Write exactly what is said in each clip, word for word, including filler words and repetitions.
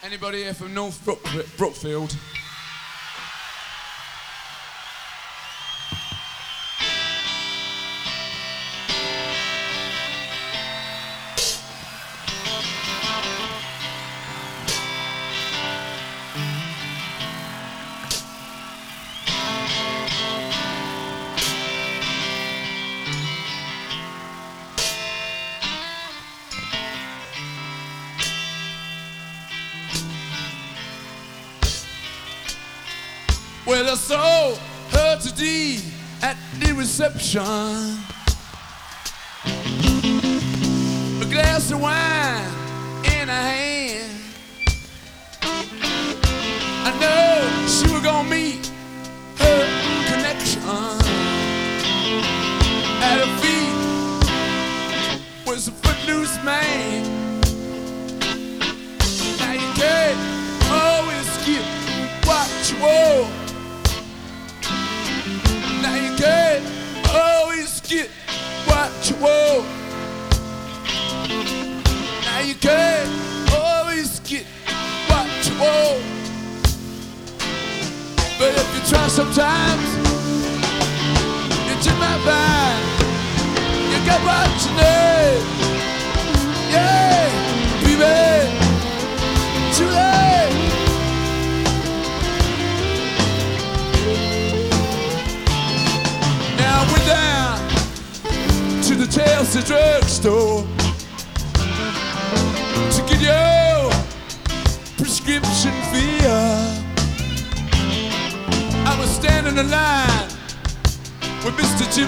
Anybody here from North Brook Brookfield? Well, I saw her today at the reception. A glass of wine in her hand. I know she was gonna meet her connection. At her feet was a footloose man. Now you can't always skip what you want. Now you can't always get what you want. Now you can't always get what you want. But if you try sometimes, you just might find you got what you need. Yeah, baby, too late. I went down to the Chelsea drugstore to get your prescription filled. I was standing in line with Mister Jimmy.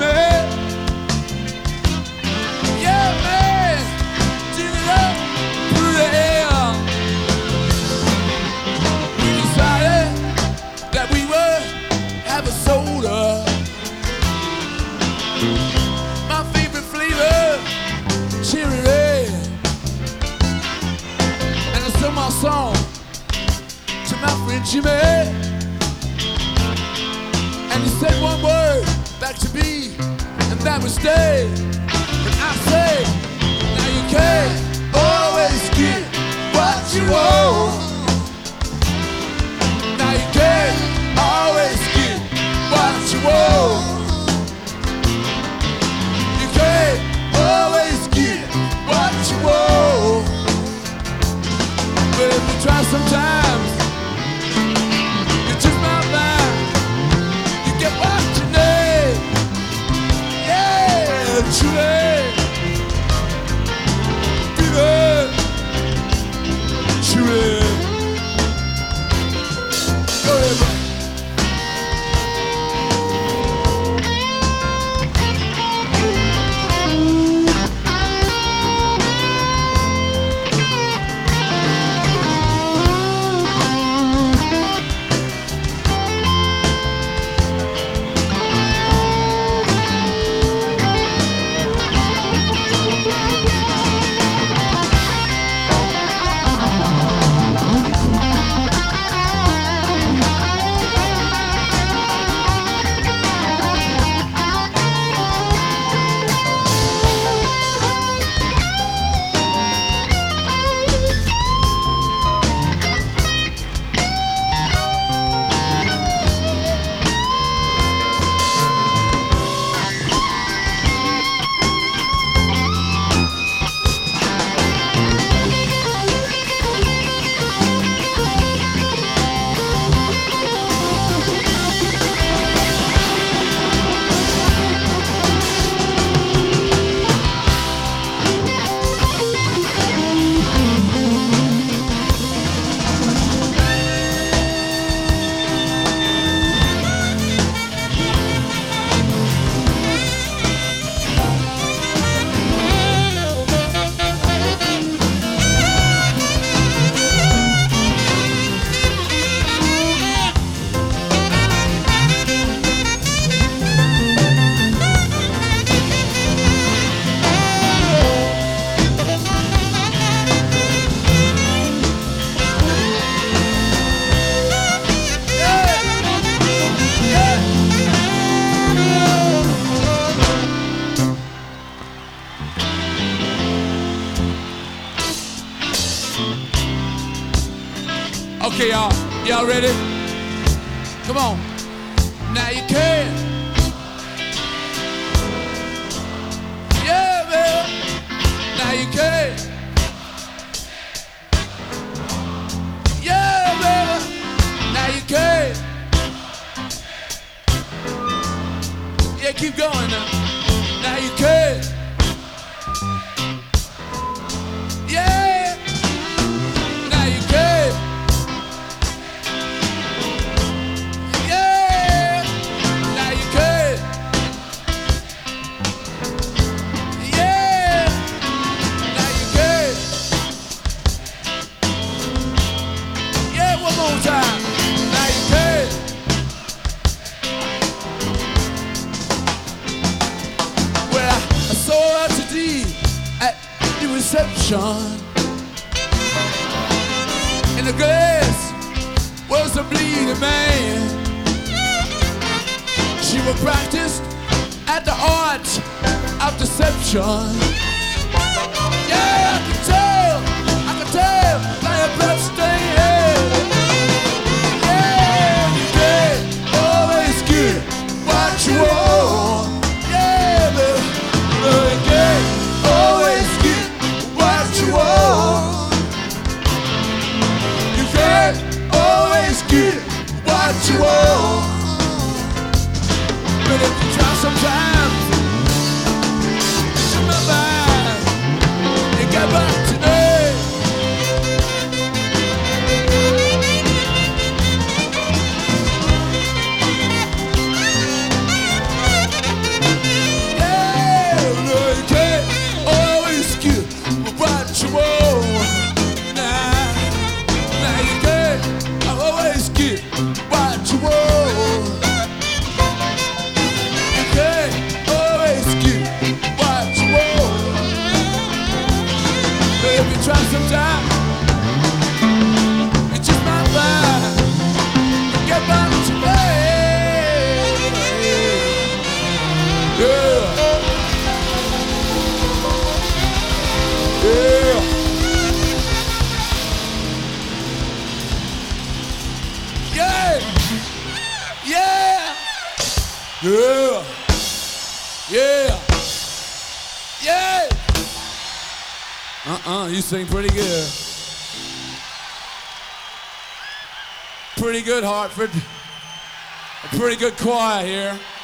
Yeah, man, Jimmy up through the air. We decided that we would have a soda. My favorite flavor, cherry red. And I sung my song to my friend Jimmy. And he said one word back to me, and that was stay. And I say, now you can't always get what you want. Now you can't always get what you want. Always get what you want. But if you try sometimes, you just might find you get what you need. Yeah, truly, baby, truly. Go ahead, man. Okay, y'all. Y'all ready? Come on. Now you can. Yeah, baby. Now you can. Yeah, baby. Now you can. Yeah, keep going now. Now you can. Yeah. Now you can. Yeah. Now you can. Yeah. Now you can. Yeah, one more time. Now you can. Well, I saw her today at the reception. In the glass was a bleeding man. She was practiced at the art of deception. Yeah, I can tell, I can tell by her blood stain. Yeah, you can always get what you want. Yeah, baby, you can always get what you want. You can always get what you want. But if you try sometimes, it's in my mind. You get back today. Yeah, no, you can't always get what you want. Nah, nah, you can't always get what you want. You can't always get what you want. But if you try sometime, it's just not fine. You get back to me. Yeah. Yeah. Yeah. Yeah. Yeah. Yeah. Yeah. Uh-uh, you sing pretty good. Pretty good, Hartford. A pretty good choir here.